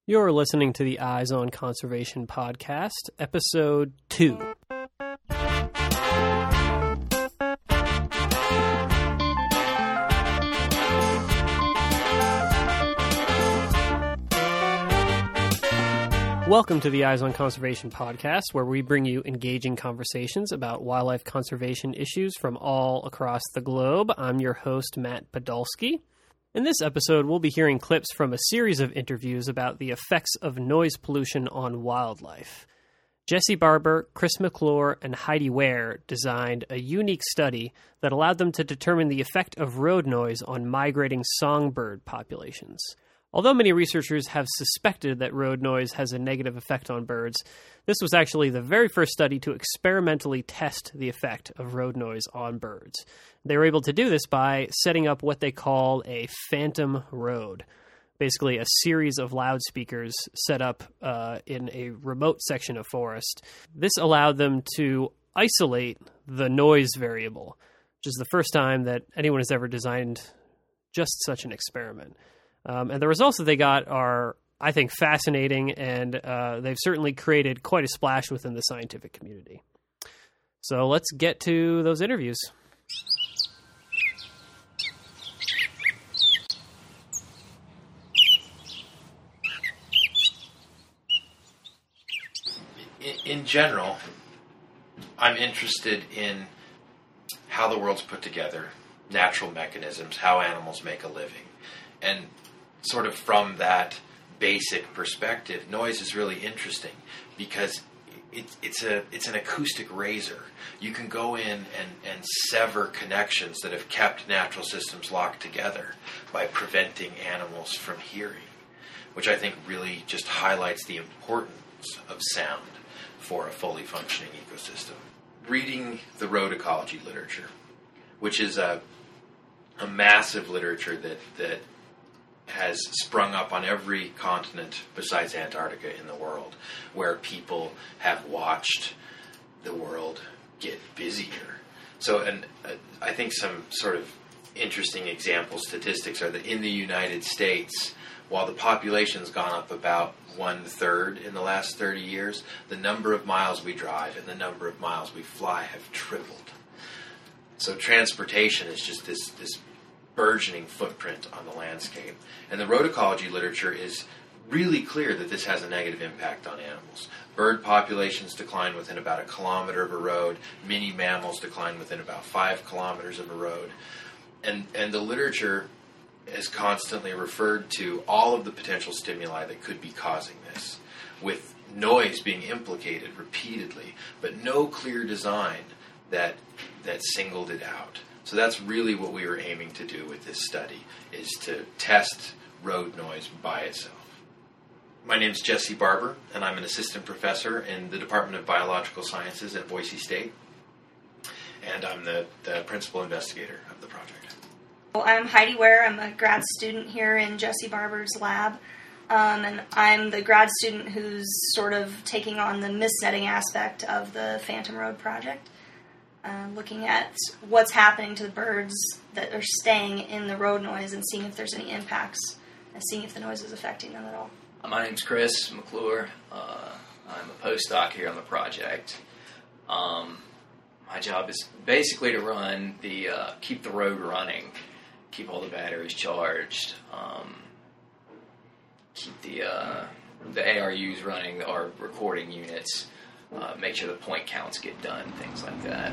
You're listening to the Eyes on Conservation podcast, episode 2. Welcome to the Eyes on Conservation podcast, where we bring you engaging conversations about wildlife conservation issues from all across the globe. I'm your host, Matt Podolsky. In this episode, we'll be hearing clips from a series of interviews about the effects of noise pollution on wildlife. Jesse Barber, Chris McClure, and Heidi Ware designed a unique study that allowed them to determine the effect of road noise on migrating songbird populations. Although many researchers have suspected that road noise has a negative effect on birds, this was actually the very first study to experimentally test the effect of road noise on birds. They were able to do this by setting up what they call a phantom road, basically a series of loudspeakers set up in a remote section of forest. This allowed them to isolate the noise variable, which is the first time that anyone has ever designed just such an experiment. And the results that they got are, I think, fascinating, and they've certainly created quite a splash within the scientific community. So let's get to those interviews. In general, I'm interested in how the world's put together, natural mechanisms, how animals make a living. And sort of from that basic perspective, noise is really interesting because it's an acoustic razor. You can go in and sever connections that have kept natural systems locked together by preventing animals from hearing, which I think really just highlights the importance of sound for a fully functioning ecosystem. Reading the road ecology literature, which is a massive literature that has sprung up on every continent besides Antarctica in the world, where people have watched the world get busier. So, and I think some sort of interesting example statistics are that in the United States, while the population's gone up about 1/3 in the last 30 years, the number of miles we drive and the number of miles we fly have tripled. So transportation is just this burgeoning footprint on the landscape. And the road ecology literature is really clear that this has a negative impact on animals. Bird populations decline within about 1 kilometer of a road. Many mammals decline within about 5 kilometers of a road. And the literature has constantly referred to all of the potential stimuli that could be causing this, with noise being implicated repeatedly, but no clear design that singled it out. So that's really what we were aiming to do with this study, is to test road noise by itself. My name's Jesse Barber, and I'm an assistant professor in the Department of Biological Sciences at Boise State, and I'm the principal investigator of the project. Well, I'm Heidi Ware. I'm a grad student here in Jesse Barber's lab, and I'm the grad student who's sort of taking on the mist netting aspect of the Phantom Road project. Looking at what's happening to the birds that are staying in the road noise and seeing if there's any impacts and seeing if the noise is affecting them at all. My name's Chris McClure. I'm a postdoc here on the project. My job is basically to run keep the road running, keep all the batteries charged, keep the ARUs running, our recording units, make sure the point counts get done, things like that.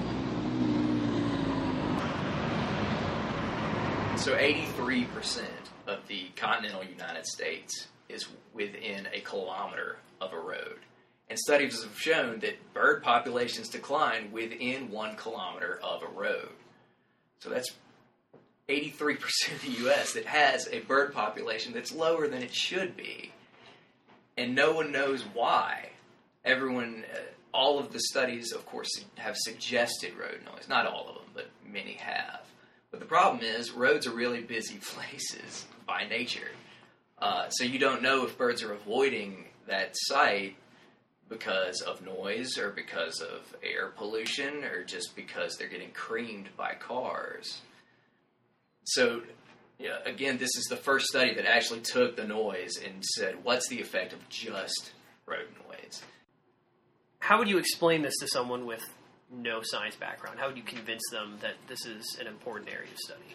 So 83% of the continental United States is within 1 kilometer of a road. And studies have shown that bird populations decline within 1 kilometer of a road. So that's 83% of the U.S. that has a bird population that's lower than it should be. And no one knows why. Everyone, all of the studies, of course, have suggested road noise. Not all of them, but many have. But the problem is, roads are really busy places by nature. So you don't know if birds are avoiding that site because of noise or because of air pollution or just because they're getting creamed by cars. So Yeah, again, this is the first study that actually took the noise and said, what's the effect of just road noise? How would you explain this to someone with no science background? How would you convince them that this is an important area of study?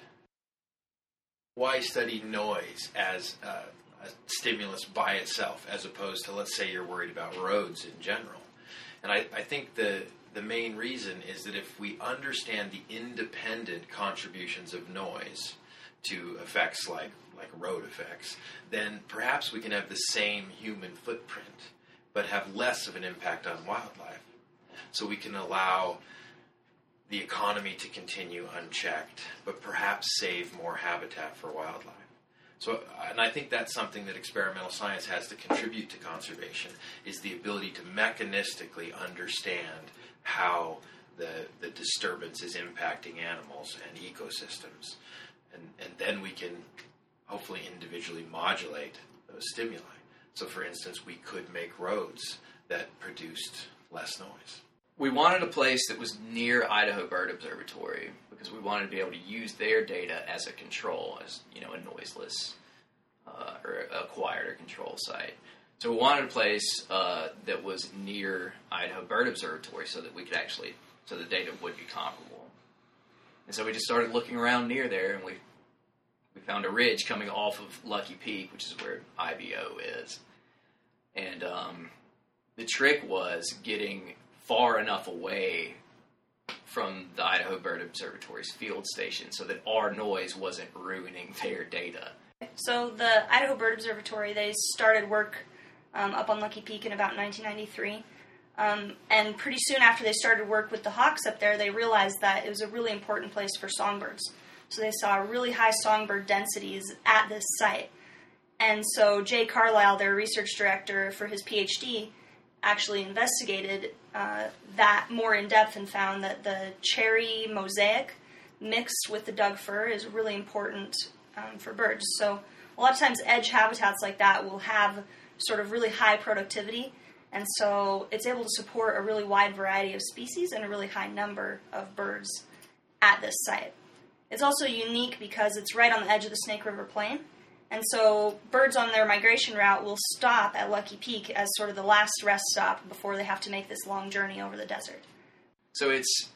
Why study noise as a stimulus by itself, as opposed to, let's say, you're worried about roads in general? And I think the main reason is that if we understand the independent contributions of noise to effects like road effects, then perhaps we can have the same human footprint, but have less of an impact on wildlife. So we can allow the economy to continue unchecked, but perhaps save more habitat for wildlife. So, and I think that's something that experimental science has to contribute to conservation, is the ability to mechanistically understand how the disturbance is impacting animals and ecosystems. And then we can hopefully individually modulate those stimuli. So, for instance, we could make roads that produced less noise. We wanted a place that was near Idaho Bird Observatory because we wanted to be able to use their data as a control, as a noiseless or acquired or control site. So we wanted a place that was near Idaho Bird Observatory so that we could so the data would be comparable. And so we just started looking around near there, and we found a ridge coming off of Lucky Peak, which is where IBO is. And the trick was getting far enough away from the Idaho Bird Observatory's field station so that our noise wasn't ruining their data. So the Idaho Bird Observatory, they started work up on Lucky Peak in about 1993. And pretty soon after they started work with the hawks up there, they realized that it was a really important place for songbirds. So they saw really high songbird densities at this site. And so Jay Carlisle, their research director for his PhD, actually investigated that more in depth and found that the cherry mosaic mixed with the Doug fir is really important for birds. So a lot of times edge habitats like that will have sort of really high productivity, and so it's able to support a really wide variety of species and a really high number of birds at this site. It's also unique because it's right on the edge of the Snake River Plain, and so birds on their migration route will stop at Lucky Peak as sort of the last rest stop before they have to make this long journey over the desert. So it's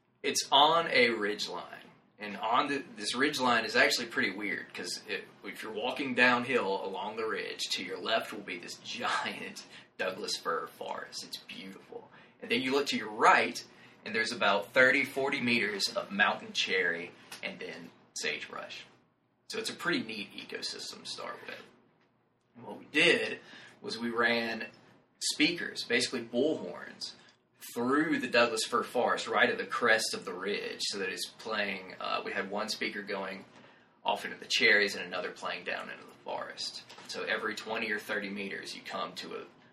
on a ridge line, and this ridge line is actually pretty weird because if you're walking downhill along the ridge, to your left will be this giant Douglas fir forest. It's beautiful. And then you look to your right, and there's about 30, 40 meters of mountain cherry and then sagebrush. So it's a pretty neat ecosystem to start with. And what we did was we ran speakers, basically bullhorns, through the Douglas fir forest right at the crest of the ridge so that it's playing. We had one speaker going off into the cherries and another playing down into the forest. So every 20 or 30 meters you come to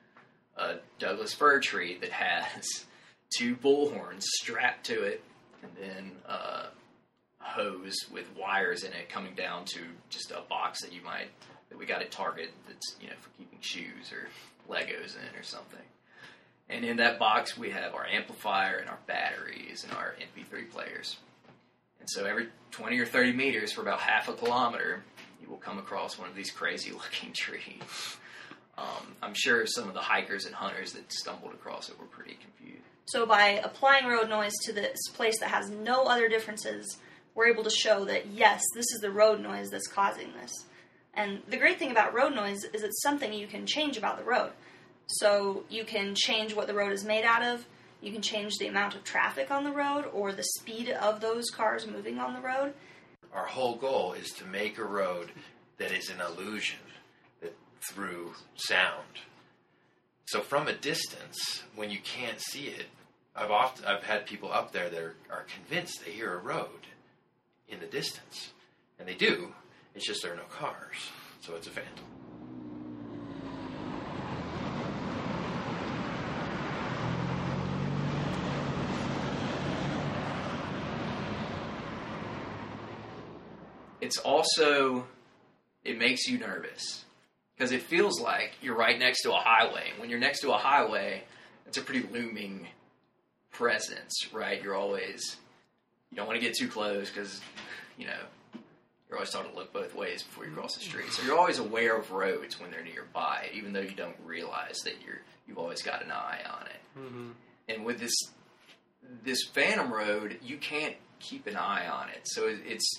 a Douglas fir tree that has two bullhorns strapped to it and then hose with wires in it coming down to just a box that we got at Target that's for keeping shoes or Legos in or something. And in that box we have our amplifier and our batteries and our MP3 players. And so every 20 or 30 meters for about half a kilometer you will come across one of these crazy looking trees. I'm sure some of the hikers and hunters that stumbled across it were pretty confused. So by applying road noise to this place that has no other differences, we're able to show that, yes, this is the road noise that's causing this. And the great thing about road noise is it's something you can change about the road. So you can change what the road is made out of, you can change the amount of traffic on the road or the speed of those cars moving on the road. Our whole goal is to make a road that is an illusion through sound. So from a distance, when you can't see it, I've had people up there that are convinced they hear a road in the distance. And they do, it's just there are no cars. So it's a phantom. It's also, it makes you nervous because it feels like you're right next to a highway. And when you're next to a highway, it's a pretty looming presence, right? You don't want to get too close because, You're always taught to look both ways before you cross the street. So you're always aware of roads when they're nearby, even though you don't realize that you've always got an eye on it. Mm-hmm. And with this phantom road, you can't keep an eye on it. So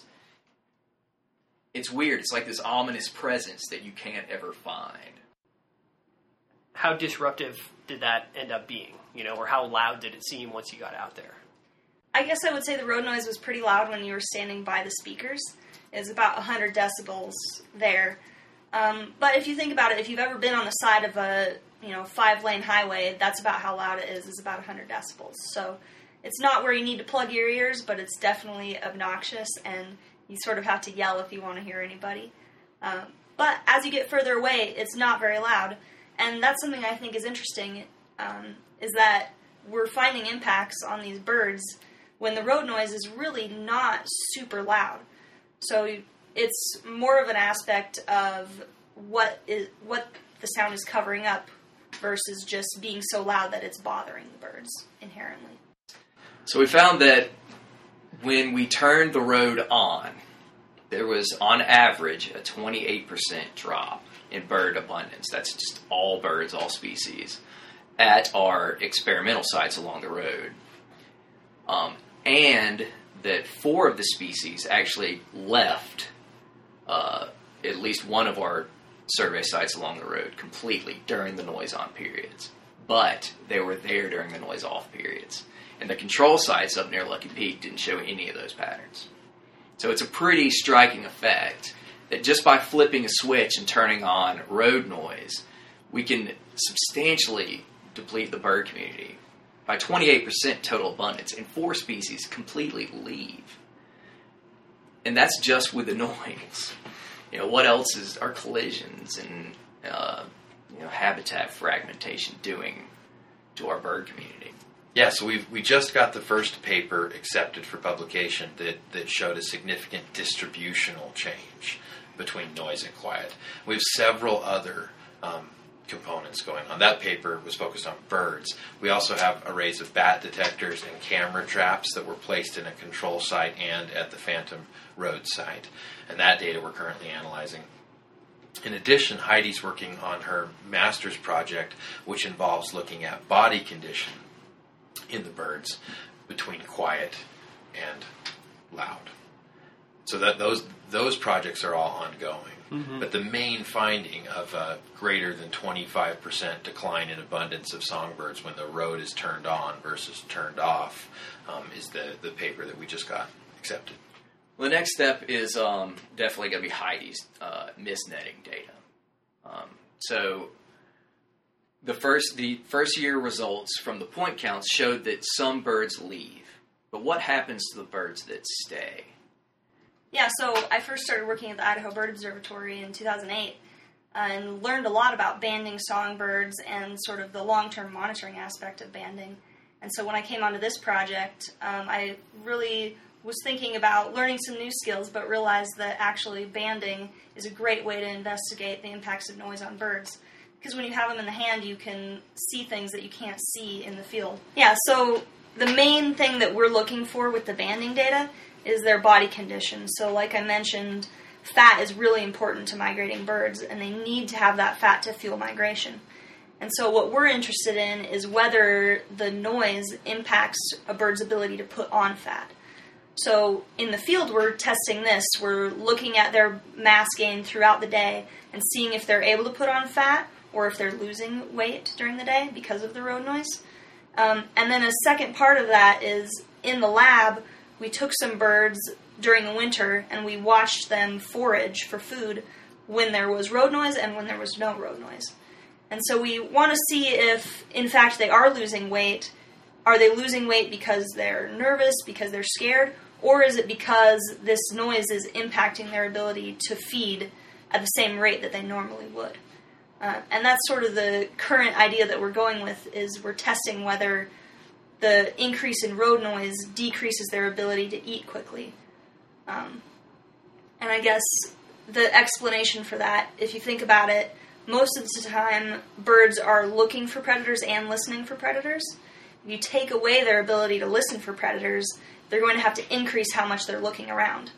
it's weird. It's like this ominous presence that you can't ever find. How disruptive did that end up being? Or how loud did it seem once you got out there? I guess I would say the road noise was pretty loud when you were standing by the speakers. It was about 100 decibels there. But if you think about it, if you've ever been on the side of a 5-lane highway, that's about how loud it is about 100 decibels. So it's not where you need to plug your ears, but it's definitely obnoxious, and you sort of have to yell if you want to hear anybody. But as you get further away, it's not very loud. And that's something I think is interesting, is that we're finding impacts on these birds when the road noise is really not super loud. So it's more of an aspect of what the sound is covering up versus just being so loud that it's bothering the birds inherently. So we found that when we turned the road on, there was, on average, a 28% drop in bird abundance. That's just all birds, all species, at our experimental sites along the road. And that 4 of the species actually left at least one of our survey sites along the road completely during the noise-on periods. But they were there during the noise-off periods. And the control sites up near Lucky Peak didn't show any of those patterns. So it's a pretty striking effect that just by flipping a switch and turning on road noise, we can substantially deplete the bird community by 28% total abundance, and 4 species completely leave. And that's just with the noise. What else are collisions and habitat fragmentation doing to our bird community? Yeah, so we just got the first paper accepted for publication that showed a significant distributional change between noise and quiet. We have several other components going on. That paper was focused on birds. We also have arrays of bat detectors and camera traps that were placed in a control site and at the Phantom Road site. And that data we're currently analyzing. In addition, Heidi's working on her master's project, which involves looking at body condition in the birds between quiet and loud. So that those projects are all ongoing. Mm-hmm. But the main finding of a greater than 25% decline in abundance of songbirds when the road is turned on versus turned off is the paper that we just got accepted. Well, the next step is definitely going to be Heidi's mist netting data. So the first year results from the point counts showed that some birds leave. But what happens to the birds that stay? Yeah, so I first started working at the Idaho Bird Observatory in 2008 and learned a lot about banding songbirds and sort of the long-term monitoring aspect of banding. And so when I came onto this project, I really was thinking about learning some new skills, but realized that actually banding is a great way to investigate the impacts of noise on birds. Because when you have them in the hand, you can see things that you can't see in the field. Yeah, so the main thing that we're looking for with the banding data is their body condition. So like I mentioned, fat is really important to migrating birds, and they need to have that fat to fuel migration. And so what we're interested in is whether the noise impacts a bird's ability to put on fat. So in the field, we're testing this. We're looking at their mass gain throughout the day and seeing if they're able to put on fat or if they're losing weight during the day because of the road noise. And then a second part of that is in the lab, we took some birds during the winter and we watched them forage for food when there was road noise and when there was no road noise. And so we want to see if, in fact, they are losing weight. Are they losing weight because they're nervous, because they're scared, or is it because this noise is impacting their ability to feed at the same rate that they normally would? And that's sort of the current idea that we're going with, is we're testing whether the increase in road noise decreases their ability to eat quickly. And I guess the explanation for that, if you think about it, most of the time birds are looking for predators and listening for predators. If you take away their ability to listen for predators, they're going to have to increase how much they're looking around.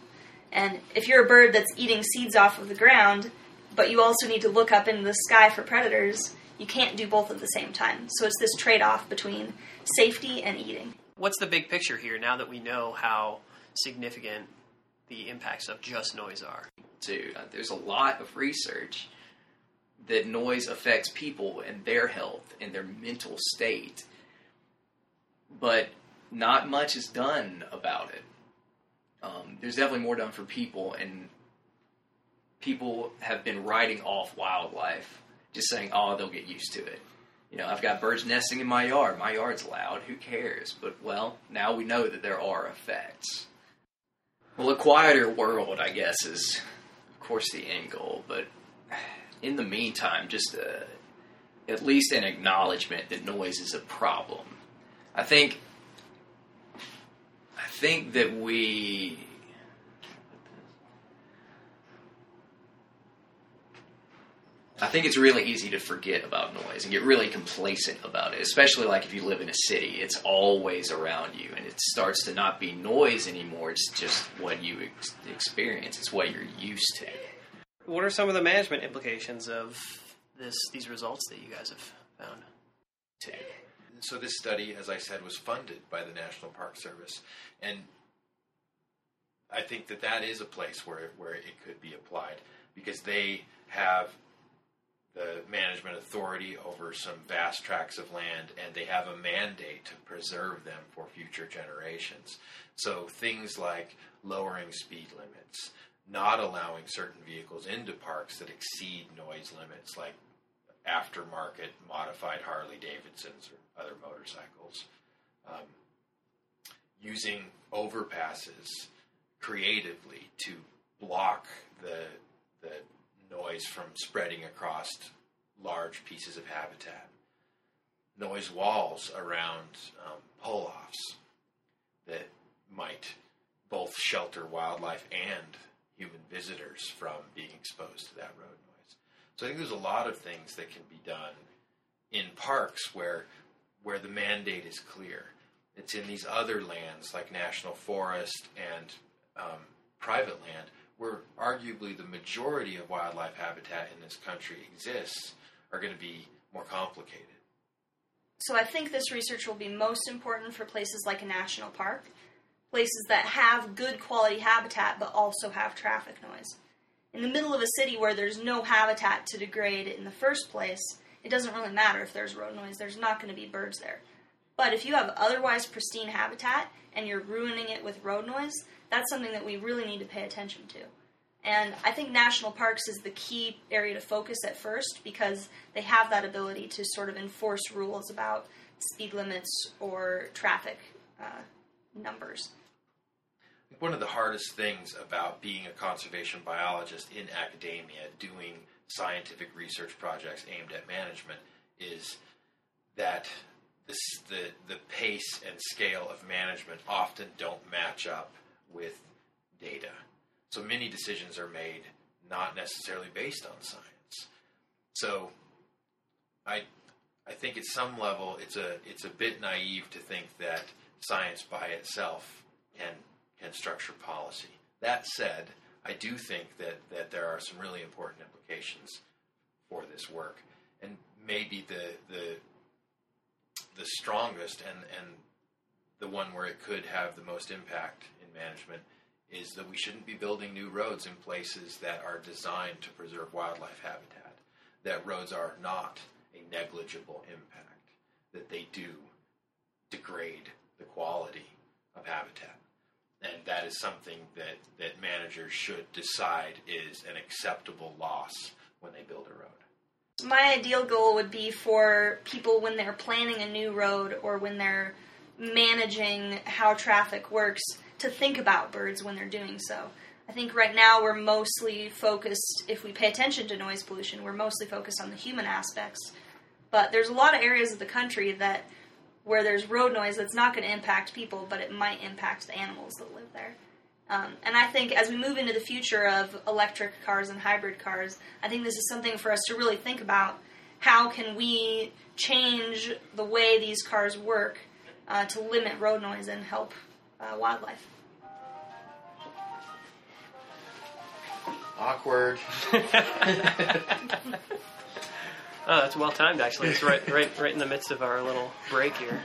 And if you're a bird that's eating seeds off of the ground, but you also need to look up into the sky for predators, you can't do both at the same time. So it's this trade-off between safety and eating. What's the big picture here now that we know how significant the impacts of just noise are? Dude, there's a lot of research that noise affects people and their health and their mental state, but not much is done about it. There's definitely more done for people, and people have been writing off wildlife, just saying, oh, they'll get used to it. You know, I've got birds nesting in my yard. My yard's loud. Who cares? But, well, now we know that there are effects. Well, a quieter world, I guess, is, of course, the end goal. But in the meantime, just at least an acknowledgement that noise is a problem. I think that I think it's really easy to forget about noise and get really complacent about it, especially like if you live in a city. It's always around you, and it starts to not be noise anymore. It's just what you experience. It's what you're used to. What are some of the management implications of these results that you guys have found? So this study, as I said, was funded by the National Park Service, and I think that is a place where it could be applied, because they have the management authority over some vast tracts of land, and they have a mandate to preserve them for future generations. So things like lowering speed limits, not allowing certain vehicles into parks that exceed noise limits, like aftermarket modified Harley Davidsons or other motorcycles, using overpasses creatively to block the noise from spreading across large pieces of habitat. Noise walls around pull-offs that might both shelter wildlife and human visitors from being exposed to that road noise. So I think there's a lot of things that can be done in parks where the mandate is clear. It's in these other lands like national forest and private land, where arguably the majority of wildlife habitat in this country exists, are going to be more complicated. So I think this research will be most important for places like a national park, places that have good quality habitat but also have traffic noise. In the middle of a city where there's no habitat to degrade in the first place, it doesn't really matter if there's road noise. There's not going to be birds there. But if you have otherwise pristine habitat and you're ruining it with road noise, that's something that we really need to pay attention to. And I think national parks is the key area to focus at first, because they have that ability to sort of enforce rules about speed limits or traffic numbers. One of the hardest things about being a conservation biologist in academia, doing scientific research projects aimed at management, is that the pace and scale of management often don't match up with data. So many decisions are made not necessarily based on science. So I think at some level it's a bit naive to think that science by itself can structure policy. That said, I do think that there are some really important implications for this work, and maybe the strongest and the one where it could have the most impact in management is that we shouldn't be building new roads in places that are designed to preserve wildlife habitat, that roads are not a negligible impact, that they do degrade the quality of habitat. And that is something that managers should decide is an acceptable loss when they build a road. My ideal goal would be for people, when they're planning a new road or when they're managing how traffic works, to think about birds when they're doing so. I think right now we're mostly focused, if we pay attention to noise pollution, we're mostly focused on the human aspects. But there's a lot of areas of the country where there's road noise that's not going to impact people, but it might impact the animals that live there. And I think as we move into the future of electric cars and hybrid cars, I think this is something for us to really think about. How can we change the way these cars work to limit road noise and help wildlife? Awkward. Oh, that's well timed, actually. It's right in the midst of our little break here.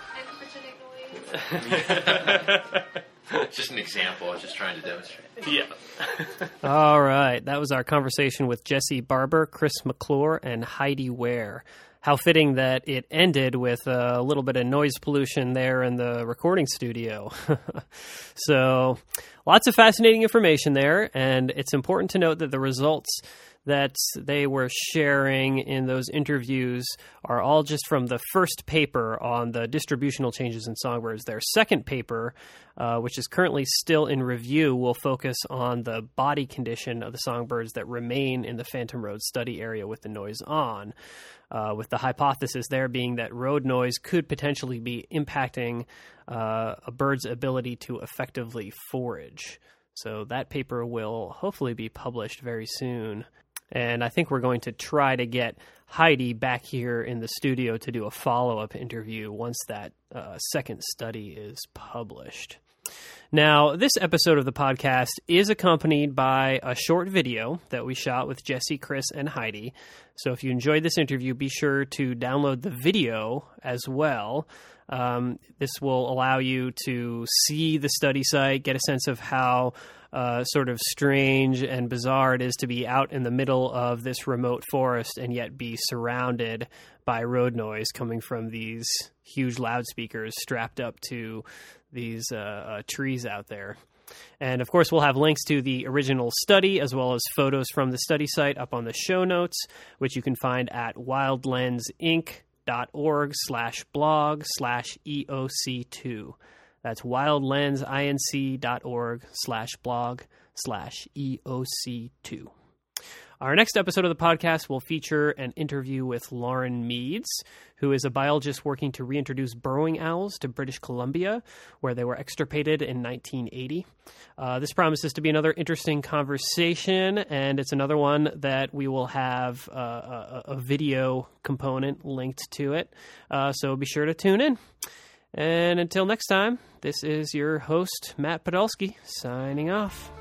It's just an example. I was just trying to demonstrate. Yeah. All right. That was our conversation with Jesse Barber, Chris McClure, and Heidi Ware. How fitting that it ended with a little bit of noise pollution there in the recording studio. So, lots of fascinating information there, and it's important to note that the results that they were sharing in those interviews are all just from the first paper on the distributional changes in songbirds. Their second paper, which is currently still in review, will focus on the body condition of the songbirds that remain in the Phantom Road study area with the noise on, with the hypothesis there being that road noise could potentially be impacting a bird's ability to effectively forage. So that paper will hopefully be published very soon. And I think we're going to try to get Heidi back here in the studio to do a follow-up interview once that second study is published. Now, this episode of the podcast is accompanied by a short video that we shot with Jesse, Chris, and Heidi. So if you enjoyed this interview, be sure to download the video as well. This will allow you to see the study site, get a sense of how sort of strange and bizarre it is to be out in the middle of this remote forest and yet be surrounded by road noise coming from these huge loudspeakers strapped up to these trees out there. And, of course, we'll have links to the original study as well as photos from the study site up on the show notes, which you can find at wildlensinc.org/blog/EOC2. That's wildlensinc.org/blog/EOC2. Our next episode of the podcast will feature an interview with Lauren Meads, who is a biologist working to reintroduce burrowing owls to British Columbia, where they were extirpated in 1980. This promises to be another interesting conversation, and it's another one that we will have a video component linked to it. So be sure to tune in. And until next time, this is your host, Matt Podolsky, signing off.